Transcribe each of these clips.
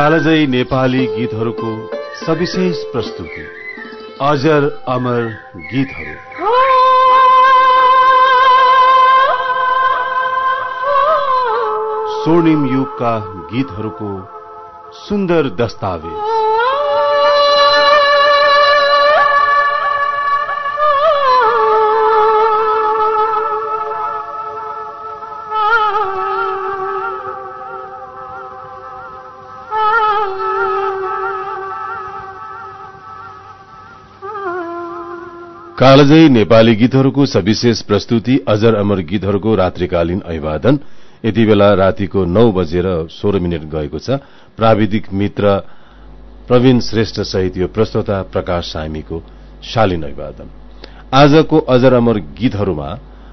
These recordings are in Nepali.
कालजयी नेपाली गीतहरूको सविशेष प्रस्तुति अजर अमर गीतहरू। स्वर्णिम युगका गीतहरूको सुन्दर दस्तावेज। कालजयी नेपाली गीतहरूको सविशेष प्रस्तुति अजर अमर गीतहरूको रात्रिकालीन अभिवादन। यति बेला रातिको 9 बजेर 16 मिनट गएको छ। प्राविधिक मित्र प्रवीण श्रेष्ठ सहित यो प्रस्तोता प्रकाश सामीको शालीन अभिवादन। आजको अजर अमर गीतहरूमा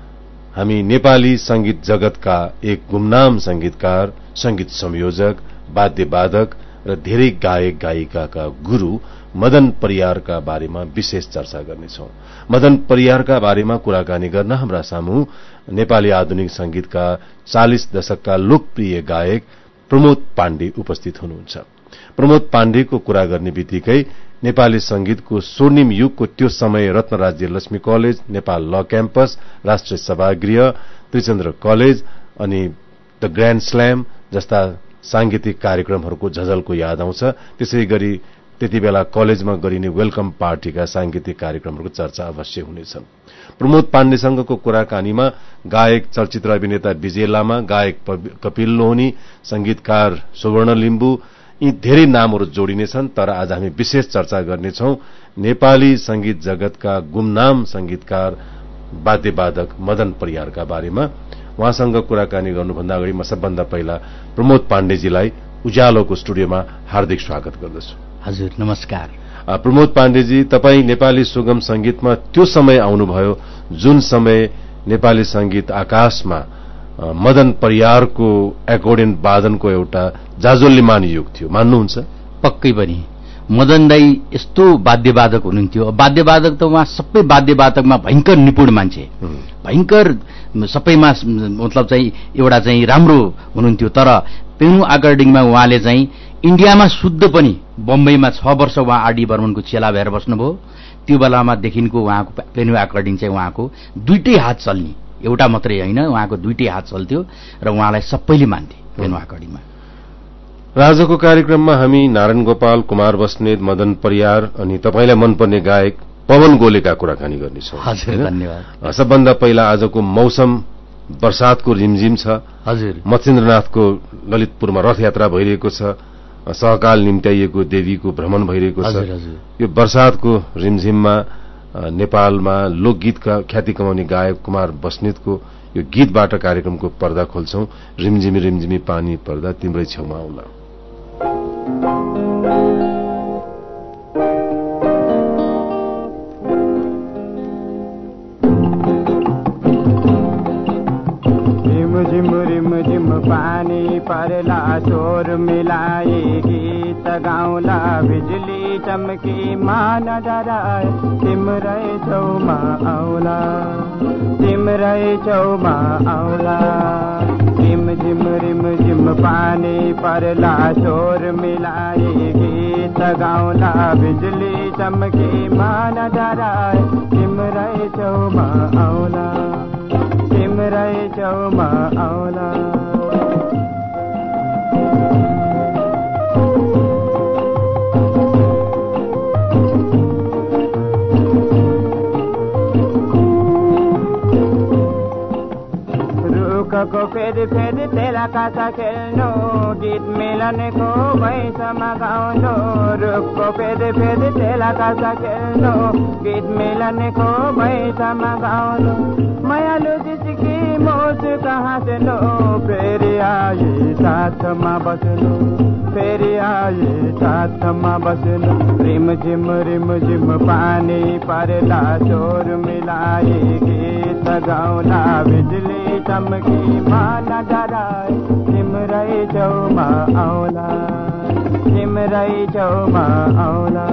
हामी नेपाली संगीत जगतका एक गुमनाम संगीतकार, संगीत संयोजक, वाद्यवादक र धेरै गायक गायिकाका गुरू मदन परियारका बारेमा विशेष चर्चा गर्नेछौं। मदन परियारका बारेमा कुराकानी गर्न हाम्रा सामु नेपाली आधुनिक संगीतका 40 दशकका लोकप्रिय गायक प्रमोद पाण्डे उपस्थित हुनुहुन्छ। प्रमोद पाण्डेको कुरा गर्ने बित्तिकै नेपाली संगीतको स्वर्णिम युगको त्यो समय रत्नराज्य लक्ष्मी कलेज, नेपाल ल क्याम्पस, राष्ट्रिय सभागृह, त्रिचन्द्र कलेज अनि द ग्रान्ड स्ल्याम जस्ता सांगीतिक कार्यक्रमहरूको झझलको याद आउँछ। त्यसै गरी त्यति बेला कलेजमा गरिने वेलकम पार्टीका सांगीतिक कार्यक्रमहरूको चर्चा अवश्य हुनेछ। प्रमोद पाण्डेसँगको कुराकानीमा गायक चलचित्र अभिनेता विजय लामा, गायक कपिल लोहनी, संगीतकार सुवर्ण लिम्बू यी धेरै नामहरू जोडिनेछन्। तर आज हामी विशेष चर्चा गर्नेछौं नेपाली संगीत जगतका गुमनाम संगीतकार वाद्यवादक मदन परियारका बारेमा। उहाँसँग कुराकानी गर्नुभन्दा अगाडि म सबभन्दा पहिला प्रमोद पाण्डेजीलाई उज्यालोको स्टुडियोमा हार्दिक स्वागत गर्दछु। हजुर नमस्कार। प्रमोद पाण्डेजी, तपाई नेपाली सुगम संगीतमा त्यो समय आउनुभयो जुन समय नेपाली संगीत आकाशमा मदन परियारको एकोर्डियन वादनको एउटा जाजोल्यमान युग थियो, मान्नुहुन्छ? पक्कै पनि मदन दाई यस्तो वाद्यवादक हुनुहुन्थ्यो। वाद्यवादक त उहाँ सबै वाद्यवादकमा भयंकर निपुण मान्छे, भयंकर सबैमा मतलब चाहिँ एउटा चाहिँ राम्रो हुनुहुन्थ्यो। तर पेनु अकर्डिङमा उहाँले चाहिँ इन्डियामा शुद्ध पनि बम्बईमा 6 वर्ष उहाँ आरडी बर्मनको चेला भएर बस्नुभयो। त्यो बेलामादेखिको उहाँको पेनु अकर्डिङ चाहिँ उहाँको दुईटै हात चल्ने, एउटा मात्रै होइन, उहाँको दुईटै हात चल्थ्यो र उहाँलाई सबैले मान्थे पेनु अकर्डिङमा। राजाको कार्यक्रममा हामी नारायण गोपाल, कुमार बस्नेत, मदन परियार अनि तपाईलाई मनपर्ने गायक पवन गोलेका कुराकानी गर्नेछौं। हजुर धन्यवाद। सबभन्दा पहिला आजको मौसम बर्सातको रिमझिम छ। हजुर, मच्छिन्द्रनाथको ललितपुरमा रथयात्रा भइरहेको छ, सहकाल निम्त्याइएको देवीको भ्रमण भइरहेको छ। यो बर्सातको रिमझिममा नेपालमा लोकगीतका ख्याति कमाउने गायक कुमार बस्नेतको यो गीतबाट कार्यक्रमको पर्दा खोल्छौं। रिमझिमी रिमझिमी पानी पर्दा तिम्रै छेउमा आउला। रिमझिम पानी परला शोर मिलाए गीत गाउला, बिजुली चमकी मान डराए तिम्रै छेउमा आउला, तिम्रै छेउमा आउला। रिमझिम पानी परला शोर मिलाए गीत गाउला, बिजुली चमकी मान डराए तिम्रै छेउमा आउला, तिम्रै छेउमा आउला। रुखको फेरि तेरा कासा खेल्नु, गीत मिलनको भैँसमा गाउनु। रुखको फेरि तेरा कासा खेल्नु, गीत मिलनको भैँसमा गाउनु। मायालु जिसकी मोज कहाँ से लो, फेरि आए साथमा बस्नु, फेरि आए साथमा बस्नु। रिमझिम पानी परला शोर मिलाए गीत गाउला, बिजुली चमकी मान डराए तिम्रै छेउमा आउला, तिम्रै छेउमा आउला।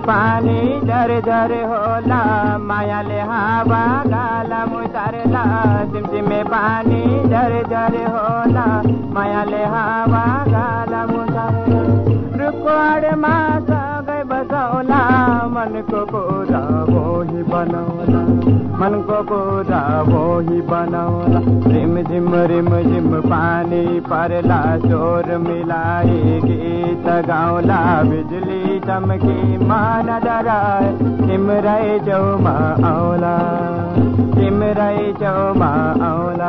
पानी झरझर होला मायाले हावा गाला मुतार्ला सिमसिमे पानी झरझर होला मायाले हावा गाला मुतार्ला रुखको आडमा सँगै बसौला मनको कुरा वही बनाउला मनको कुरा वही बनाउला रिम झिम पानी पर्ला शोर मिलाई गीत गाउला बिजुली चमकी मान डराए तिम्रै छेउमा आउला तिम्रै छेउमा आउला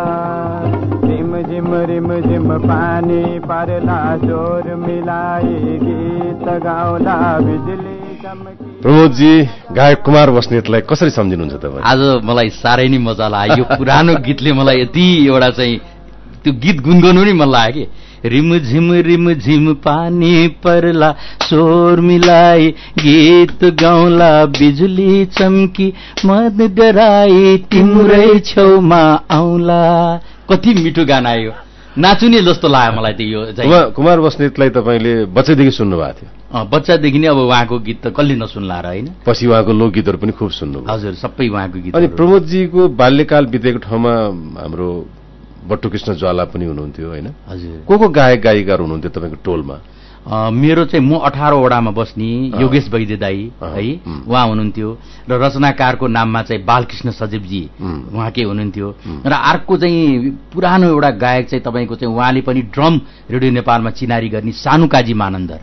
रिम झिम पानी पर्ला शोर मिलाई गीत गाउला बिजुली चमकी। प्रमोदजी गायक कुमार बस्नेतलाई कसरी सम्झिनुहुन्छ तपाईँ? आज मलाई साह्रै नै मजा लाग्यो। यो पुरानो गीतले मलाई यति एउटा चाहिँ त्यो गीत गुनगुनाउनु नि मन लाग्यो कि रिम झिम पानी पर्ला शोर मिलाई गीत गाउला बिजुली चम्की मद डराई तिम्रै छेउमा आउला। कति मिठो गाना आयो, नाचुने जस्तो लाग्यो मलाई त यो। कुमार बस्नेतलाई तपाईँले बच्चैदेखि सुन्नुभएको थियो? बच्चादेखि नै अब उहाँको गीत त कसले नसुन्ला र होइन। पछि उहाँको लोकगीतहरू पनि खुब सुन्नु? हजुर, सबै उहाँको गीत। अनि प्रमोदजीको बाल्यकाल बितेको ठाउँमा हाम्रो बट्टु कृष्ण ज्वाला पनि हुनुहुन्थ्यो होइन? हजुर। को गायक गायिकाहरू हुनुहुन्थ्यो तपाईँको टोलमा? मेरो चाहिँ म 18 वडामा बस्ने योगेश वैद्य दाई है, उहाँ हुनुहुन्थ्यो र रचनाकारको नाममा चाहिँ बालकृष्ण सजीवजी उहाँकै हुनुहुन्थ्यो र अर्को चाहिँ पुरानो एउटा गायक चाहिँ तपाईँको चाहिँ उहाँले पनि ड्रम रेडियो नेपालमा चिनारी गर्ने सानु काजी मानन्दर,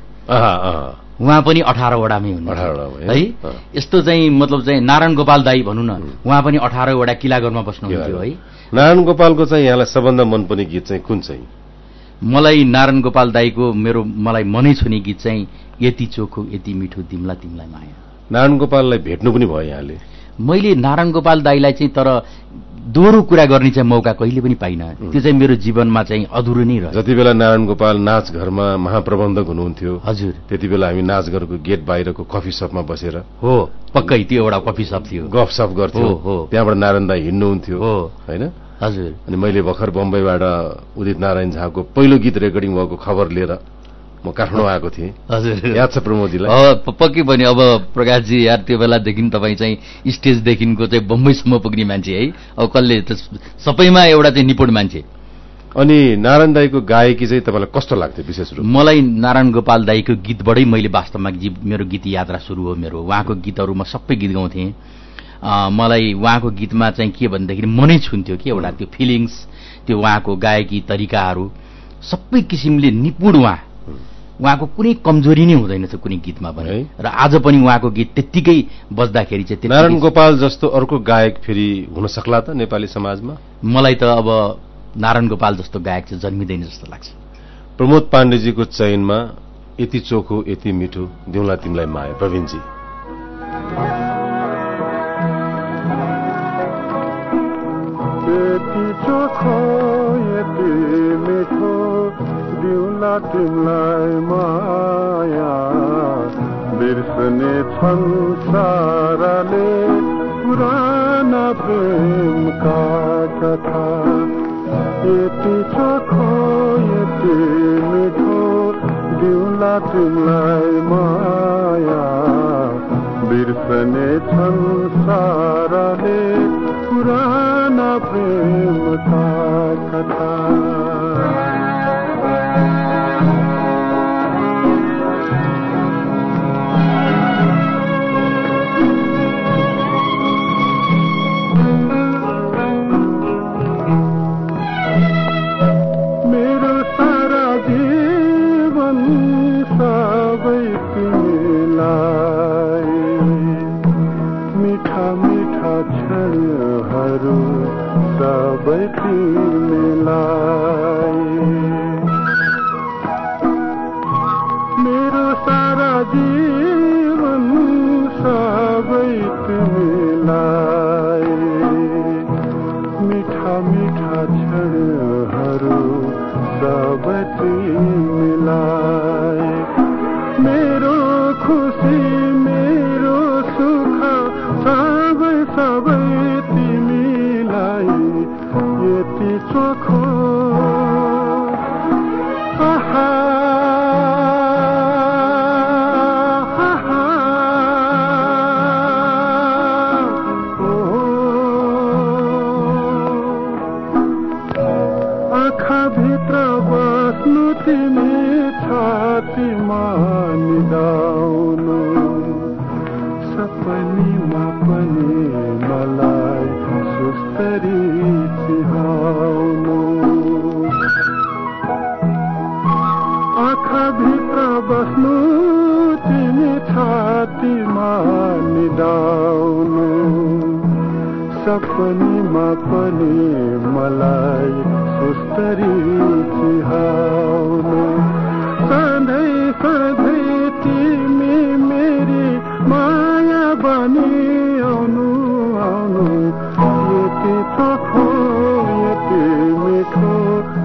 उहाँ पनि 18 वडामै हुनुहुन्छ है। यस्तो चाहिँ मतलब चाहिँ नारायण गोपाल दाई भनौँ न, उहाँ पनि 18 वडा किलागरमा बस्नुहुन्थ्यो है। नारायण गोपालको चाहिँ यहाँलाई सबभन्दा मनपर्ने गीत चाहिँ कुन चाहिँ? मलाई नारायण गोपाल दाईको मलाई मनै छुने गीत चाहिँ यति चोखो यति मिठो तिमलाई तिमलाई माया। नारायण गोपाललाई भेट्नु पनि भयो यहाँले? मैले नारायण गोपाल दाईलाई चाहिँ तर दोहोरो कुरा गर्ने चाहिँ मौका कहिले पनि पाइनँ। त्यो चाहिँ मेरो जीवनमा चाहिँ अधुरो नै रह्यो। जति बेला नारायण गोपाल नाचघरमा महाप्रबन्धक हुनुहुन्थ्यो हजुर, त्यति बेला हामी नाचघरको गेट बाहिरको कफी सपमा बसेर हो पक्कै त्यो एउटा कफी सप थियो, गफसफ गर्थ्यो। त्यहाँबाट नारायण दाई हिँड्नुहुन्थ्यो होइन? हजुर। अनि मैले भर्खर बम्बईबाट उदित नारायण झाको पहिलो गीत रेकर्डिङ भएको खबर लिएर म काठमाडौँ आएको थिएँ। हजुर, याद छ प्रमोदजीलाई? पक्कै पनि। अब प्रकाशजी यार त्यो बेलादेखि तपाईँ चाहिँ स्टेजदेखिको चाहिँ बम्बईसम्म पुग्ने मान्छे है, अब कसले सबैमा एउटा चाहिँ निपुण मान्छे। अनि नारायण दाईको गायकी चाहिँ तपाईँलाई कस्तो लाग्थ्यो विशेष रूपमा? मलाई नारायण गोपाल दाईको गीतबाटै मैले वास्तवमा मेरो गीत यात्रा सुरु हो। मेरो उहाँको गीतहरू म सबै गीत गाउँथेँ। मलाई उहाँको गीतमा चाहिँ के भन्दाखेरि मनै छुन्थ्यो कि एउटा त्यो फिलिङ्स, त्यो उहाँको गायकी तरिकाहरू सबै किसिमले निपुण। उहाँको कुनै कमजोरी नै हुँदैन थियो कुनै गीतमा पनि र आज पनि उहाँको गीत त्यत्तिकै बज्दाखेरि चाहिँ नारायण गोपाल जस्तो अर्को गायक फेरि हुन सक्ला त नेपाली समाजमा? मलाई त अब नारायण गोपाल जस्तो गायक चाहिँ जन्मिँदैन जस्तो लाग्छ। प्रमोद पाण्डेजीको चयनमा यति चोखो यति मिठो दिउँला तिमीलाई माया, प्रवीणजी। यति चोखो यति मिठो दिउँला तिमीलाई माया बिर्सने छन् साराले पुराना प्रेमका कथा। यति चोखो यति मिठो दिउँला तिमीलाई माया बिर्सने छन् साराले पुराना प्रेमका कथा। मेरो सारा जीवन सबै तिमीलाई मिठा मिठा क्षणहरू सबै तिमीलाई। मेरो सारा जीवन सबै तिमीलाई मिठा मिठा क्षणहरू सबै तिमीलाई। मेरो खुसी मेरो सुख सबै सबै तिमीलाई। यति चोखो आहा रातिमा निदाउनु सपनीमा पनि मलाई सुस्तरी चिहाउनु सधैँ सधैँ तिमी मेरी माया बनी आउनु आउनु यति चोखो यति मिठो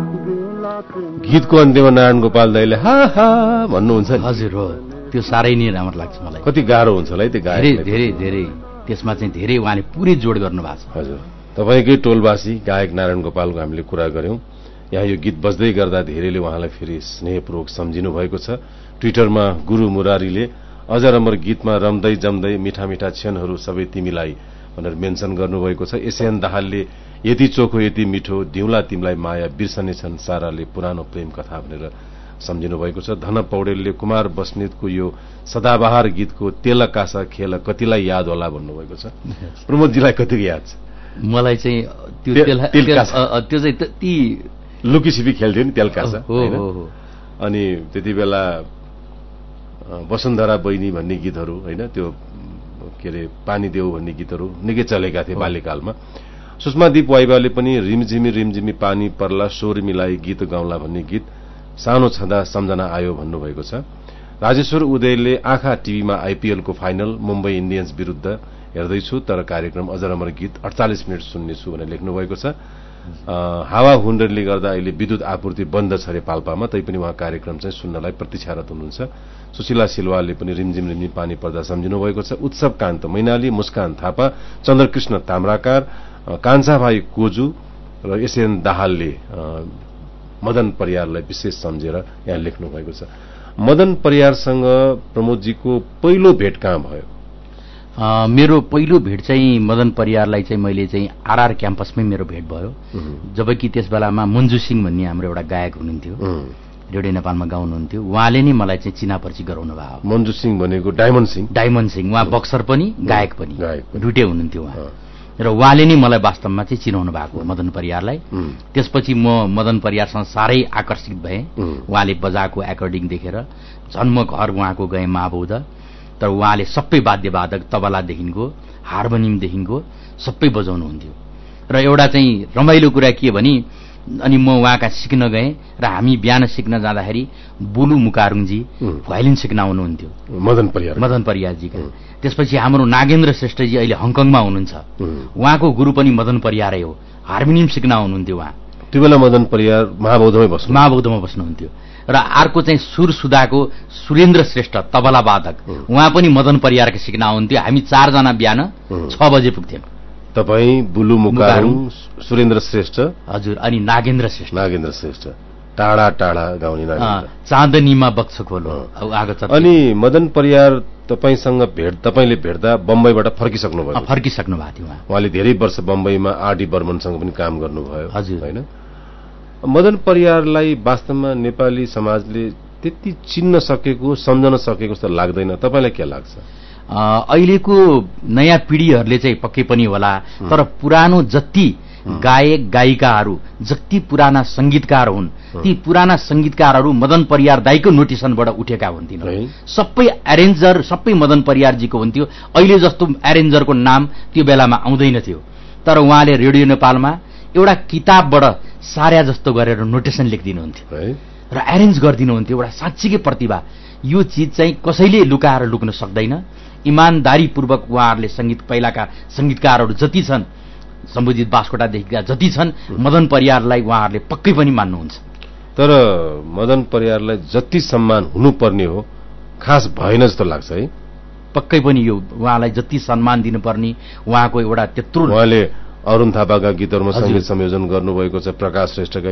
गीतको अन्त्यमा नारायण गोपाल दाइले हा हा भन्नुहुन्छ नि। हजुर हो, त्यो साह्रै नै राम्रो लाग्छ मलाई। कति गाह्रो हुन्छ होला है त्यो गायक। धेरै धेरै धेरै त्यसमा चाहिँ धेरै उहाँले पुरै जोड गर्नु भएको छ। हजुर, तपाईँकै टोलवासी गायक नारायण गोपालको हामीले कुरा गर्यौं। यहाँ यो गीत बज्दै गर्दा धेरैले उहाँलाई फेरि स्नेहपूर्वक सम्झिनु भएको छ। ट्विटरमा गुरु मुरारीले अजर अमर गीतमा रम्दै जम्दै मिठा मिठा क्षणहरू सबै तिमीलाई भनेर मेन्सन गर्नुभएको छ। एसएन दाहालले यति चोखो यति मिठो दिउँला तिमीलाई माया बिर्सने छन् साराले पुरानो प्रेम कथा भनेर सम्झिनु भएको छ। धन पौडेलले कुमार बस्नेतको यो सदाबहार गीतको तेल कासा खेल कतिलाई याद होला भन्नुभएको छ। प्रमोदजीलाई कतिको याद छ? मलाई चाहिँ त्यो त्यो चाहिँ ती लुकीछिपी खेल्थ्यो नि तेल कासा। हो। अनि त्यति बेला वसुन्धरा बहिनी भन्ने गीतहरू होइन, त्यो के अरे पानी देऊ भन्ने गीतहरू निकै चलेका थिए बाल्यकालमा। सुषमादीप वाइबाले पनि रिमझिमी रिमझिमी पानी पर्ला स्वर मिलाई गीत गाउँला भन्ने गीत सानो छँदा सम्झना आयो भन्नुभएको छ। राजेश्वर उदयले आँखा टिभीमा आइपीएलको फाइनल मुम्बई इन्डियन्स विरुद्ध हेर्दैछु तर कार्यक्रम अजर अमर गीत 48 मिनट सुन्नेछु भनेर लेख्नु भएको छ। हावा हुन्डरले गर्दा अहिले विद्युत आपूर्ति बन्द छ रे पाल्पामा, तैपनि उहाँ कार्यक्रम चाहिँ सुन्नलाई प्रतीक्षारत हुनुहुन्छ। सुशीला सिलवालले पनि रिमझिम रिमझिम पानी पर्दा सम्झिनु भएको छ। उत्सव कान्त मैनाली, मुस्कान थापा, चन्द्रकृष्ण ताम्राकार, कान्छाभाइ कोजु र एसएन दाहालले मदन परियारलाई विशेष सम्झेर यहाँ लेख्नु भएको छ। मदन परियारसँग प्रमोदजीको पहिलो भेट कहाँ भयो? मेरो पहिलो भेट चाहिँ मदन परियारलाई चाहिँ मैले चाहिँ आरआर क्याम्पसमै मेरो भेट भयो। जबकि त्यस बेलामा मन्जु सिंह भन्ने हाम्रो एउटा गायक हुनुहुन्थ्यो, रेडियो नेपालमा गाउनुहुन्थ्यो। उहाँले नै मलाई चाहिँ चिनापर्ची गराउनु भयो। मन्जु सिंह भनेको डायमन्ड सिंह, उहाँ बक्सर पनि गायक पनि दुइटै हुनुहुन्थ्यो उहाँ। र उहाँले नै मलाई वास्तवमा चाहिँ चिनाउनु भएको मदन परियारलाई। त्यसपछि म मदन परियारसँग साह्रै आकर्षित भएँ। उहाँले बजाएको एकोर्डिङ देखेर झन् म घर उहाँको गएँ महाबौद्ध। तर उहाँले सबै वाद्यवादक तबलादेखिको हार्मोनियमदेखिको सबै बजाउनुहुन्थ्यो। र एउटा चाहिँ रमाइलो कुरा के भने अनि म उहाँका सिक्न गएँ र हामी बिहान सिक्न जाँदाखेरि बुलु मुकारुङजी भायोलिन सिक्न आउनुहुन्थ्यो मदन परियारजीका। त्यसपछि हाम्रो नागेन्द्र श्रेष्ठजी अहिले हङकङमा हुनुहुन्छ, उहाँको गुरु पनि मदन परियारै हो, हार्मोनियम सिक्न आउनुहुन्थ्यो उहाँ। त्यो बेला मदन परियार महाबौद्धमा बस्नुहुन्थ्यो। र अर्को चाहिँ सुर सुधाको सुरेन्द्र श्रेष्ठ तबला वादक, उहाँ पनि मदन परियारका सिक्न आउनुहुन्थ्यो। हामी 4 जना बिहान 6 बजे पुग्थ्यौँ। तपाईँ, बुलु मुकारुङ, सुरेन्द्र श्रेष्ठ, हजुर, अनि नागेन्द्र श्रेष्ठ टाढा टाढा गाउने चाँदनीमा बक्स खोलो। अनि मदन परियार तपाईसँग तपाईले भेट्दा बम्बईबाट फर्किसक्नु भएको थियो। उहाँले धेरै वर्ष बम्बईमा आरडी बर्मनसँग पनि काम गर्नुभयो, हजुर होइन? मदन परियारलाई वास्तवमा नेपाली समाजले त्यति चिन्न सकेको सम्झन सकेको जस्तो लाग्दैन। तपाईलाई के लाग्छ? अहिलेको नयाँ पिढीहरूले चाहिँ पक्कै पनि होला, तर पुरानो जति गायक गायिकाहरू जति पुराना संगीतकार हुन् ती पुराना संगीतकारहरू मदन परियार दाईको नोटिसनबाट उठेका हुन्थिन्। सबै एरेन्जर सबै मदन परियारजीको हुन्थ्यो। अहिले जस्तो एरेन्जरको नाम त्यो बेलामा आउँदैन थियो, तर उहाँले रेडियो नेपालमा एउटा किताबबाट सार्या जस्तो गरेर नोटेसन लेखिदिनुहुन्थ्यो र एरेन्ज गरिदिनुहुन्थ्यो। एउटा साँच्चीकै प्रतिभा, यो चिज चाहिँ कसैले लुकाएर लुक्न सक्दैन। इमानदारीपूर्वक उहाँहरूले संगीत पहिलाका संगीतकारहरू जति छन्, सम्बुजित बास्कोटादेखिका जति छन्, मदन परियारलाई उहाँहरूले पक्कै पनि मान्नुहुन्छ। तर मदन परियारलाई जति सम्मान हुनुपर्ने हो खास भएन जस्तो लाग्छ है। पक्कै पनि यो उहाँलाई जति सम्मान दिनुपर्ने, उहाँको एउटा त्यत्रो, उहाँले अरुण थापाका गीतहरूमा संगीत संयोजन गर्नुभएको छ, प्रकाश श्रेष्ठका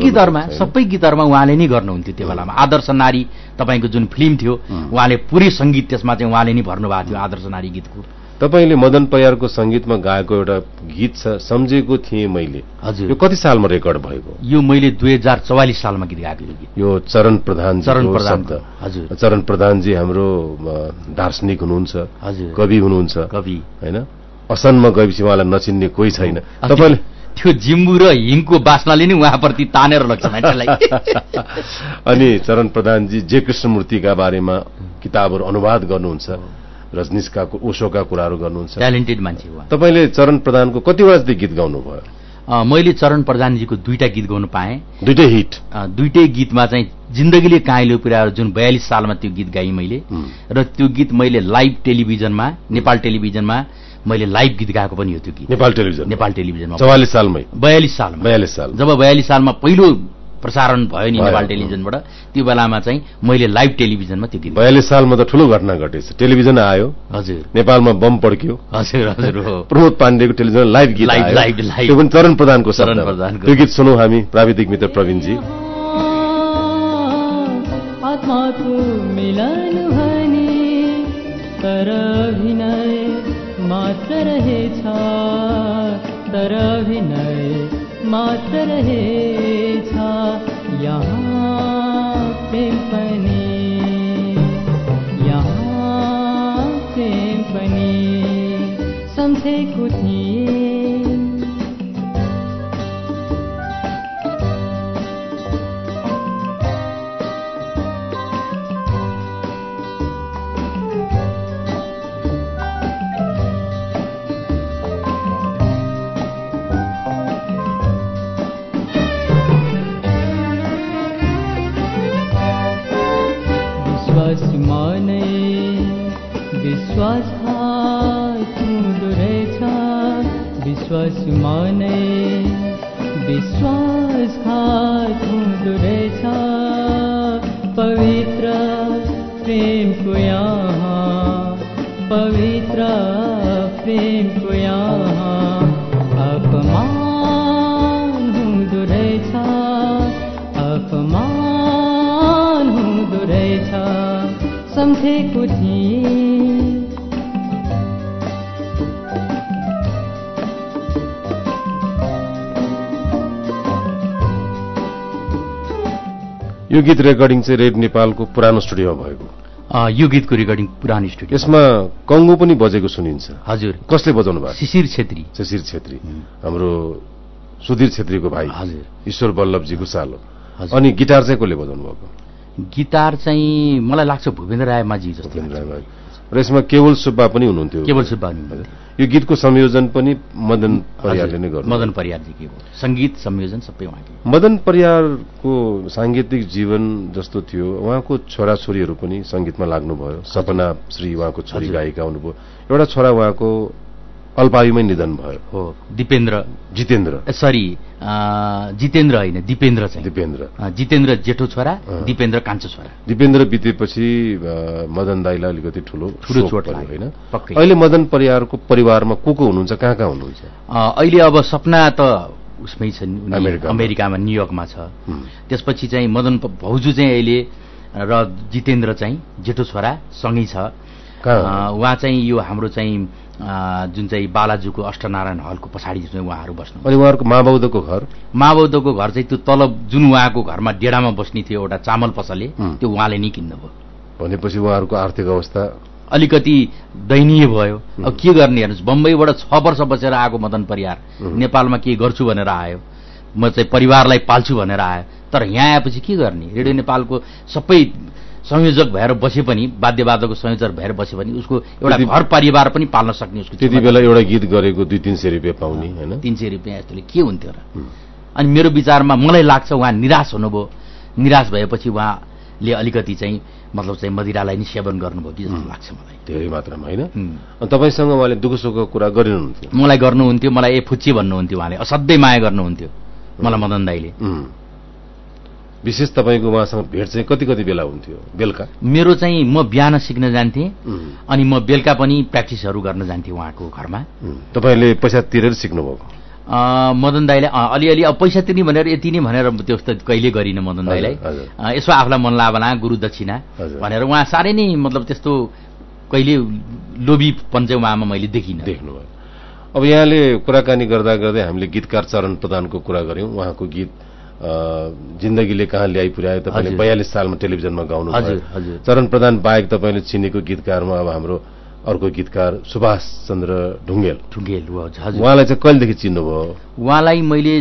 सबै गीतहरूमा उहाँले नै गर्नुहुन्थ्यो। त्यो बेलामा आदर्श नारी तपाईँको जुन फिल्म थियो, उहाँले पुरै संगीत त्यसमा चाहिँ उहाँले नै भर्नु भएको थियो आदर्श नारी गीतको। तपाईले मदन परियारको संगीतमा गाएको एउटा गीत छ सम्झेको थिएँ मैले, हजुर, यो कति सालमा रेकर्ड भएको? यो मैले 2044 सालमा गीत गाएको गीत। यो चरण प्रधान, हजुर, चरण प्रधानजी हाम्रो दार्शनिक हुनुहुन्छ, हजुर, कवि हुनुहुन्छ, कवि, हैन? असनमा गएपछि उहाँलाई नचिन्ने कोही छैन। त्यो जिम्बु र हिङको बास्नाले नै उहाँप्रति तानेर लग्छ मान्छेलाई। अनि चरण प्रधानजी जे कृष्णमूर्तिका बारेमा किताबहरू अनुवाद गर्नुहुन्छ, रजनीशका ओशोका कुराहरू गर्नुहुन्छ, ट्यालेन्टेड मान्छे उहाँ। तपाईँले चरण प्रधानको कतिवटा जति गीत गाउनुभयो? मैले चरण प्रधानजीको 2टा गीत गाउनु पाएँ। दुईटै हिट? दुईटै गीतमा चाहिँ जिन्दगीले काइलो पुर्याएर जुन 42 सालमा त्यो गीत गाएँ मैले, र त्यो गीत मैले लाइभ टेलिभिजनमा, नेपाल टेलिभिजनमा मैले लाइभ गीत गाएको पनि हो। त्यो गीत नेपाल टेलिभिजनमा 44 सालमै? 42 सालमा। 42 साल जब 42 सालमा पहिलो प्रसारण भयो नि नेपाल टेलिभिजनबाट, त्यो बेलामा चाहिँ मैले लाइभ टेलिभिजनमा त्यो गीत। 42 सालमा त ठूलो घटना घटेछ, टेलिभिजन आयो। हजुर। नेपालमा बम पड्क्यो। हजुर हजुर हो। प्रमोद पाण्डेको टेलिभिजन लाइभ गीत आयो। त्यो पनि चरण प्रधानको शब्दमा। त्यो गीत सुनौ हामी, प्राविधिक मित्र प्रवीणजी। आत्माको मिलन भने तर अभिनय मात्र रहेछ, तर अभिनय मात्र रहेछ। यहाँ प्रेम पनि, यहाँ प्रेम पनि सम्झेको थिएँ। विश्वासघात हुँदो रहेछ, विश्वासमा नै विश्वासघात हुँदो रहेछ। पवित्र प्रेमको यहाँ, पवित्र प्रेमको यहाँ अपमान हुँदो रहेछ, अपमान हुँदो रहेछ। सम्झेको थिएँ। यो गीत रेकर्डिङ चाहिँ रेड नेपालको पुरानो स्टुडियोमा भएको? यो गीतको रेकर्डिङ पुरानो स्टुडियो। यसमा कंगो पनि बजेको सुनिन्छ? हजुर। कसले बजाउनु भएको? शिशिर छेत्री। शिशिर छेत्री, हाम्रो सुधीर छेत्रीको भाइ। हजुर। ईश्वर बल्लभजीको सालो। अनि गिटार चाहिँ कसले बजाउनु भएको? गिटार चाहिँ मलाई लाग्छ भूपेन्द्र राय माझी जस्तो। भूपेन्द्र राय माझी। र यसमा केवल सुब्बा पनि हुनुहुन्थ्यो? केवल सुब्बा। यो गीतको संयोजन पनि मदन परियारले नै गर्नु? मदन परियारजी हो, संगीत संयोजन सबै उहाँकै। मदन परियारको सांगीतिक जीवन जस्तो थियो, उहाँको छोराछोरीहरू पनि संगीतमा लाग्नुभयो। सपना श्री उहाँको छोरी गायिका हुनुभयो। एउटा छोरा उहाँको अल्पायुमै निधन भयो हो, जितेन्द्र होइन, दिपेन्द्र चाहिँ। जितेन्द्र जेठो छोरा, दिपेन्द्र कान्छो छोरा। दिपेन्द्र बितेपछि मदन दाइलाई अलिकति ठूलो चोट लाग्यो होइन? अहिले मदन परियारको परिवारमा को हुनुहुन्छ, कहाँ हुनुहुन्छ? अहिले अब सपना त उसमै छ, अमेरिकामा, न्युयोर्कमा छ। त्यसपछि चाहिँ मदन भाउजू चाहिँ अहिले र जितेन्द्र चाहिँ जेठो छोरा सँगै छ। उहाँ चाहिँ यो हाम्रो चाहिँ जुन चाहिँ बालाजुको अष्टनारायण हलको पछाडि चाहिँ उहाँहरू बस्नु। अनि उहाँहरूको माबौद्धको घर चाहिँ त्यो तल जुन उहाँको घरमा डेढामा बस्ने थियो एउटा चामल पसले, त्यो उहाँले नै किन्नुभयो। भनेपछि उहाँहरूको आर्थिक अवस्था अलिकति दयनीय भयो। अब के गर्ने हेर्नुहोस्, बम्बईबाट 6 वर्ष बसेर आएको मदन परियार नेपालमा के गर्छु भनेर आयो, म चाहिँ परिवारलाई पाल्छु भनेर आयो। तर यहाँ आएपछि के गर्ने? रेडियो नेपालको सबै संयोजक भएर बसे पनि, वाद्यवादकको संयोजक भएर बसे पनि उसको एउटा घर परिवार पनि पाल्न सक्ने उसको त्यति बेला एउटा गीत गरेको 200-300 रुपियाँ पाउने होइन? 300 रुपियाँ यस्तोले के हुन्थ्यो र? अनि मेरो विचारमा मलाई लाग्छ उहाँ निराश हुनुभयो। निराश भएपछि उहाँले अलिकति चाहिँ मतलब चाहिँ मदिरालाई नि सेवन गर्नुभयो कि जस्तो लाग्छ मलाई। धेरै मात्रामा होइन? अनि तपाईँसँग उहाँले दुःख सुखको कुरा गरिनुहुन्थ्यो? मलाई गर्नुहुन्थ्यो, मलाई फुच्ची भन्नुहुन्थ्यो उहाँले, असाध्यै माया गर्नुहुन्थ्यो मलाई मदन दाइले। विशेष तपाईँको उहाँसँग भेट चाहिँ कति बेला हुन्थ्यो? बेलुका? मेरो चाहिँ म बिहान सिक्न जान्थेँ, अनि म बेलुका पनि प्र्याक्टिसहरू गर्न जान्थेँ उहाँको घरमा। तपाईँले पैसा तिरेर सिक्नुभएको? मदन दाइलाई अलिअलि अब पैसा तिर्ने भनेर यति नै भनेर त्यस्तो कहिले गरिनँ मदन दाइलाई। यसो आफूलाई मन लागेला गुरु दक्षिणा भनेर उहाँ साह्रै नै मतलब त्यस्तो कहिले लोभीपन चाहिँ उहाँमा मैले देखिनँ। देख्नुभयो। अब यहाँले कुराकानी गर्दा गर्दै हामीले गीतकार चरण प्रधानको कुरा गऱ्यौँ। उहाँको गीत जिन्दगीले कहाँ ल्याइ पुर्यायो तपाईँले 42 सालमा टेलिभिजनमा गाउनु भयो। चरण प्रधान बाहेक तपाईँले चिनेको गीतकारमा अब हाम्रो अर्को गीतकार सुभाष चन्द्र ढुङ्गेल हजुर। उहाँलाई चाहिँ कहिलेदेखि चिन्नुभयो? उहाँलाई मैले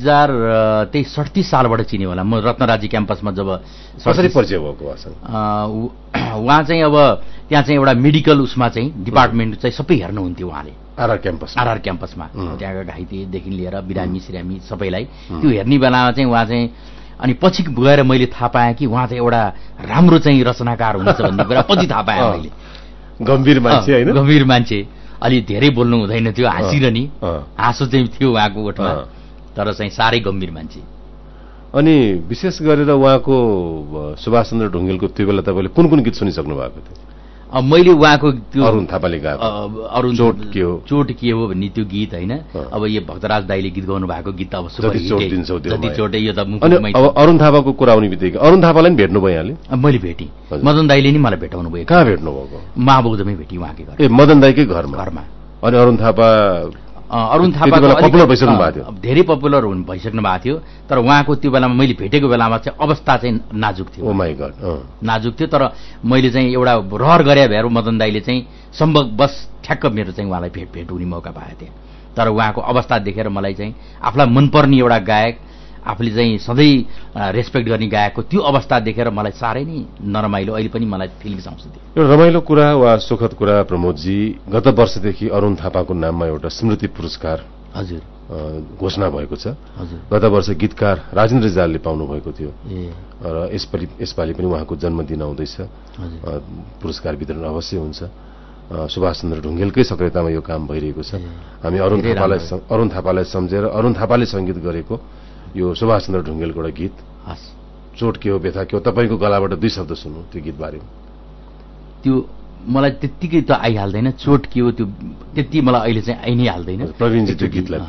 2037 सालबाट चिने होला। म रत्नराजी क्याम्पसमा जब कसरी परिचय भएको उहाँसँग? उहाँ चाहिँ अब त्यहाँ चाहिँ एउटा मेडिकल उसमा चाहिँ डिपार्टमेन्ट चाहिँ सबै हेर्नुहुन्थ्यो उहाँले आरआर क्याम्पसमा। त्यहाँका घाइतेदेखि लिएर बिरामी सिरामी सबैलाई त्यो हेर्ने बेलामा चाहिँ उहाँ चाहिँ अनि पछि गएर मैले थाहा पाएँ कि उहाँ चाहिँ एउटा राम्रो चाहिँ रचनाकार हुनुहुन्छ भन्ने कुरा पछि थाहा पाएँ मैले। गम्भीर मान्छे होइन? गम्भीर मान्छे, अलि धेरै बोल्नु हुँदैन थियो, हाँसिरहने हाँसो चाहिँ थियो उहाँको ओठमा, तर चाहिँ साह्रै गम्भीर मान्छे। अनि विशेष गरेर उहाँको सुभाष चन्द्र ढुङ्गेलको त्यो बेला तपाईँले कुन कुन गीत सुनिसक्नु भएको थियो? मैले उहाँको त्यो अरुण थापाले गाएको अरुण चोट के हो भन्ने त्यो गीत होइन, अब यो भक्तराज दाईले गीत गाउनु भएको गीत अब जति चोटै यो त मुखमै। अब अरुण थापाको कुरा आउने बित्तिकै अरुण थापालाई पनि भेट्नुभयो यहाँले? मैले भेटेँ, मदन दाईले नि मलाई भेटाउनु भयो। कहाँ भेट्नु भएको? महाबौद्धमै भेटेँ उहाँकै घर। मदन दाईकै घरमा? अनि अरुण थापा पपुलर भइसक्नु भएको थियो, धेरै पपुलर भइसक्नु भएको थियो, तर उहाँको त्यो बेलामा मैले भेटेको बेलामा चाहिँ अवस्था चाहिँ नाजुक थियो। ओ माय गॉड, नाजुक थियो। तर मैले चाहिँ एउटा रहर गरे भएर मदन दाईले चाहिँ सम्भव बस ठ्याक्क मेरो चाहिँ उहाँलाई भेट हुने मौका पाएको थिएँ। तर उहाँको अवस्था देखेर मलाई चाहिँ आफूलाई मनपर्ने एउटा गायक, आफूले चाहिँ सधैँ रेस्पेक्ट गर्ने गायकको त्यो अवस्था देखेर मलाई साह्रै नै नरमाइलो, अहिले पनि मलाई फिलिङ्स आउँछ। त्यो रमाइलो कुरा वा सुखद कुरा प्रमोदजी, गत वर्षदेखि अरुण थापाको नाममा एउटा स्मृति पुरस्कार हजुर घोषणा भएको छ। हजुर, गत वर्ष गीतकार राजेन्द्र रिजालले पाउनु भएको थियो र यसपालि पनि उहाँको जन्मदिन आउँदैछ, पुरस्कार वितरण अवश्य हुन्छ। सुभाष चन्द्र ढुङ्गेलकै सक्रियतामा यो काम भइरहेको छ। हामी अरुण थापालाई सम्झेर अरुण थापाले सङ्गीत गरेको यो सुभाष चन्द्र ढुङ्गेलको एउटा गीत चोट के हो व्यथा के हो, तपाईँको गलाबाट 2 शब्द सुन्नु त्यो गीत बारेमा। त्यो मलाई त्यत्तिकै त आइहाल्दैन, चोट के हो त्यो त्यति मलाई अहिले चाहिँ आइ नै हाल्दैन। प्रवीणजी त्यो गीतलाई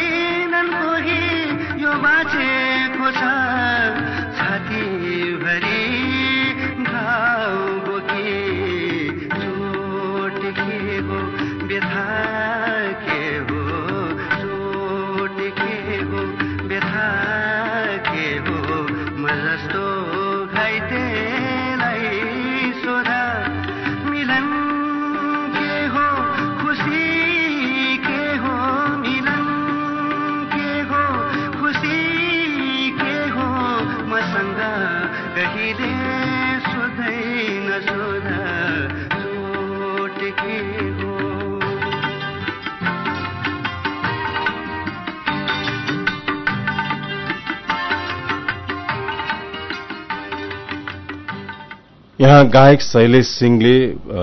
भन्दैनन् कोही यो बाँचेको छ छाती भरि कहिले सोध्दैन सोध चोट के हो यहाँ गायक शैलेश सिंहले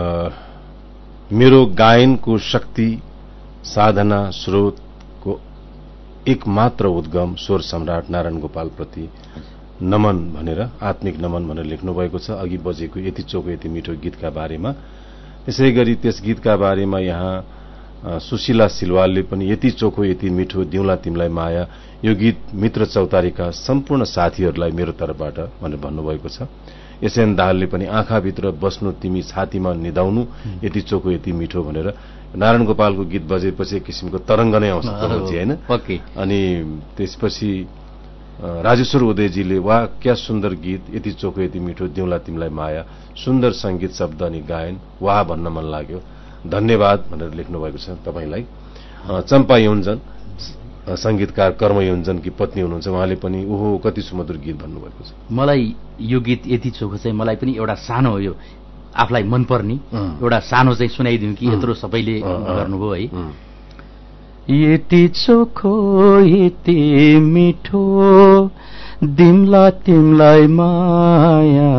मेरो गायनको शक्ति साधना स्रोतको एकमात्र उद्गम स्वर सम्राट नारायण गोपाल प्रति नमन भनेर आत्मिक नमन भनेर लेख्नु भएको छ। अघि बजेको यति चोखो यति मिठो गीतका बारेमा त्यसै गरी त्यस गीतका बारेमा यहाँ सुशीला सिलवालले पनि यति चोखो यति मिठो दिउँला तिमलाई माया यो गीत मित्र चौतारीका सम्पूर्ण साथीहरूलाई मेरो तर्फबाट भनेर भन्नुभएको छ। एसएन दाहालले पनि आँखाभित्र बस्नु तिमी छातीमा निदाउनु यति चोखो यति मिठो भनेर नारायण गोपालको गीत बजेपछि एक किसिमको तरंग नै आउँछ हैन। अनि त्यसपछि राजेश्वर उदयजीले वाह क्या सुन्दर गीत यति चोखो यति मिठो दिउँला तिमलाई माया सुन्दर संगीत शब्द अनि गायन वाह भन्न मन लाग्यो धन्यवाद भनेर लेख्नु भएको छ तपाईलाई। चम्पा योन्जन संगीतकार कर्म योन्जनकी पत्नी हुनुहुन्छ उहाँले पनि ओहो कति सुमधुर गीत भन्नुभएको छ। मलाई यो गीत यति चोखो चाहिँ मलाई पनि एउटा सानो यो आफूलाई मनपर्ने एउटा सानो चाहिँ सुनाइदिउँ कि यत्रो सबैले गर्नुभयो है। यति चोखो यति मिठो दिमला तिमलाई माया